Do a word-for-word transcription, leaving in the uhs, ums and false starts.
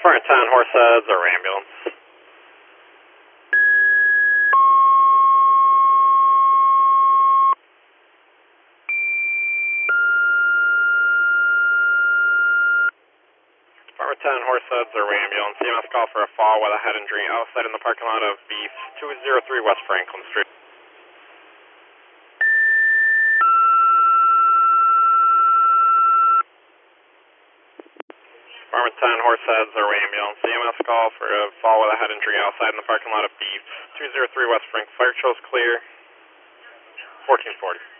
Spartan ten, Horseheads, or ambulance. Spartan ten, Horseheads, or ambulance. E M S call for a fall with a head injury outside in the parking lot of Beef, two oh three West Franklin Street. Spartan ten, Horseheads, or ambulance. E M S call for a fall with a head injury outside in the parking lot of Beef, two oh three West Franklin. Fire trail's clear, fourteen forty.